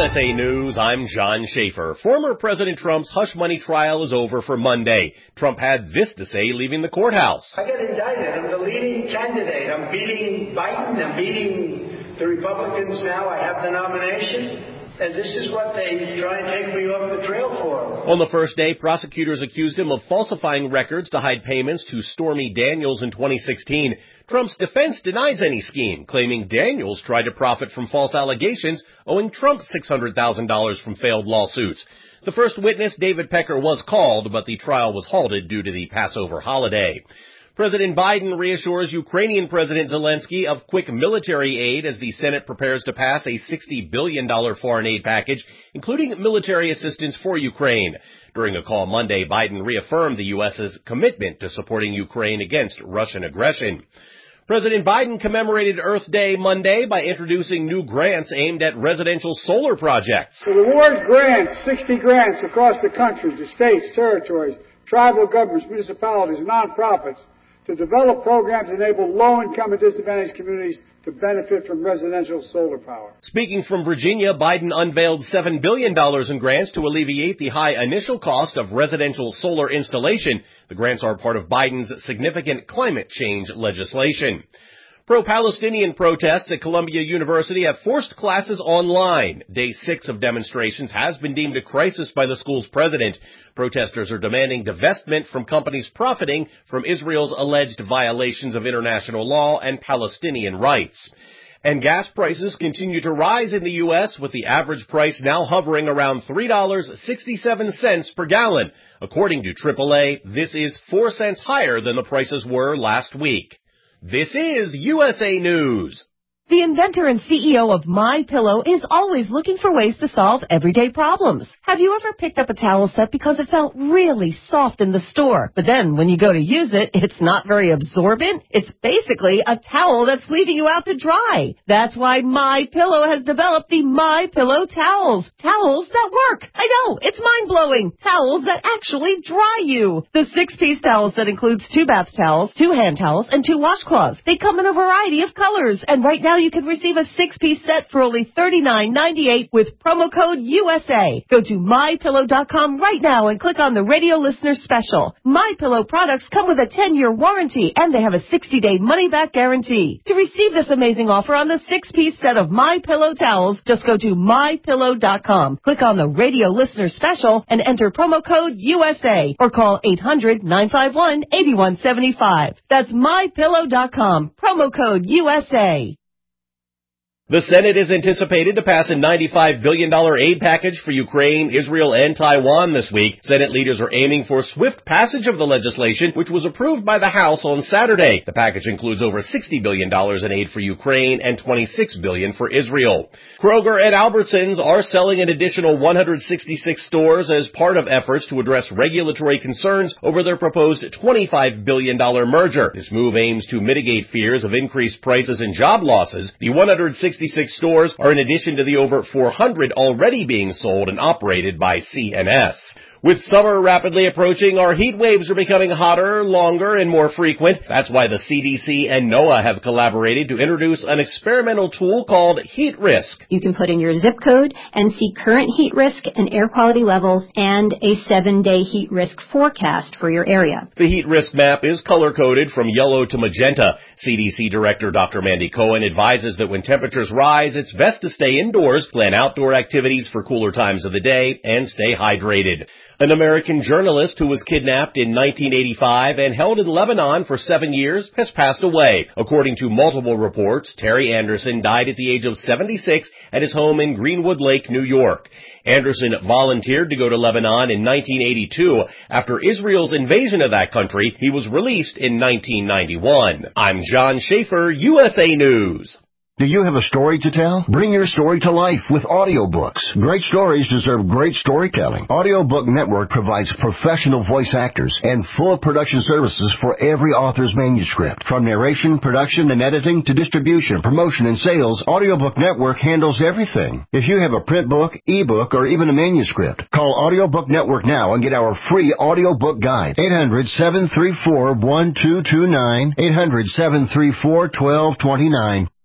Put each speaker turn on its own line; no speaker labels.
USA News, I'm John Schaefer. Former President Trump's hush money trial is over for Monday. Trump had this to say leaving the courthouse.
I got indicted. I'm the leading candidate. I'm beating Biden. I'm beating the Republicans now. I have the nomination. And this is what they try and take me off the trail for.
On the first day, prosecutors accused him of falsifying records to hide payments to Stormy Daniels in 2016. Trump's defense denies any scheme, claiming Daniels tried to profit from false allegations, owing Trump $600,000 from failed lawsuits. The first witness, David Pecker, was called, but the trial was halted due to the Passover holiday. President Biden reassures Ukrainian President Zelensky of quick military aid as the Senate prepares to pass a $60 billion foreign aid package, including military assistance for Ukraine. During a call Monday, Biden reaffirmed the U.S.'s commitment to supporting Ukraine against Russian aggression. President Biden commemorated Earth Day Monday by introducing new grants aimed at residential solar projects.
To award grants, 60 grants across the country to states, territories, tribal governments, municipalities, and nonprofits to develop programs that enable low-income and disadvantaged communities to benefit from residential solar power.
Speaking from Virginia, Biden unveiled $7 billion in grants to alleviate the high initial cost of residential solar installation. The grants are part of Biden's significant climate change legislation. Pro-Palestinian protests at Columbia University have forced classes online. Day 6 of demonstrations has been deemed a crisis by the school's president. Protesters are demanding divestment from companies profiting from Israel's alleged violations of international law and Palestinian rights. And gas prices continue to rise in the U.S., with the average price now hovering around $3.67 per gallon. According to AAA, this is 4 cents higher than the prices were last week. This is USA News.
The inventor and CEO of MyPillow is always looking for ways to solve everyday problems. Have you ever picked up a towel set because it felt really soft in the store, but then when you go to use it, it's not very absorbent? It's basically a towel that's leaving you out to dry. That's why MyPillow has developed the MyPillow towels. Towels that work. I know, it's mind-blowing. Towels that actually dry you. The 6-piece towel set includes 2 bath towels, 2 hand towels, and 2 washcloths. They come in a variety of colors, and right now you can receive a 6-piece set for only $39.98 with promo code USA. Go to MyPillow.com right now and click on the radio listener special. MyPillow products come with a 10-year warranty, and they have a 60-day money-back guarantee. To receive this amazing offer on the 6-piece set of MyPillow towels, just go to MyPillow.com. Click on the radio listener special and enter promo code USA or call 800-951-8175. That's MyPillow.com. Promo code USA.
The Senate is anticipated to pass a $95 billion aid package for Ukraine, Israel, and Taiwan this week. Senate leaders are aiming for swift passage of the legislation, which was approved by the House on Saturday. The package includes over $60 billion in aid for Ukraine and $26 billion for Israel. Kroger and Albertsons are selling an additional 166 stores as part of efforts to address regulatory concerns over their proposed $25 billion merger. This move aims to mitigate fears of increased prices and job losses. The 166 stores are in addition to the over 400 already being sold and operated by C&S. With summer rapidly approaching, our heat waves are becoming hotter, longer, and more frequent. That's why the CDC and NOAA have collaborated to introduce an experimental tool called Heat Risk.
You can put in your zip code and see current heat risk and air quality levels and a 7-day heat risk forecast for your area.
The heat risk map is color-coded from yellow to magenta. CDC Director Dr. Mandy Cohen advises that when temperatures rise, it's best to stay indoors, plan outdoor activities for cooler times of the day, and stay hydrated. An American journalist who was kidnapped in 1985 and held in Lebanon for 7 years has passed away. According to multiple reports, Terry Anderson died at the age of 76 at his home in Greenwood Lake, New York. Anderson volunteered to go to Lebanon in 1982. After Israel's invasion of that country, he was released in 1991. I'm John Schaefer, USA News.
Do you have a story to tell? Bring your story to life with audiobooks. Great stories deserve great storytelling. Audiobook Network provides professional voice actors and full production services for every author's manuscript. From narration, production, and editing to distribution, promotion, and sales, Audiobook Network handles everything. If you have a print book, ebook, or even a manuscript, call Audiobook Network now and get our free audiobook guide. 800-734-1229, 800-734-1229.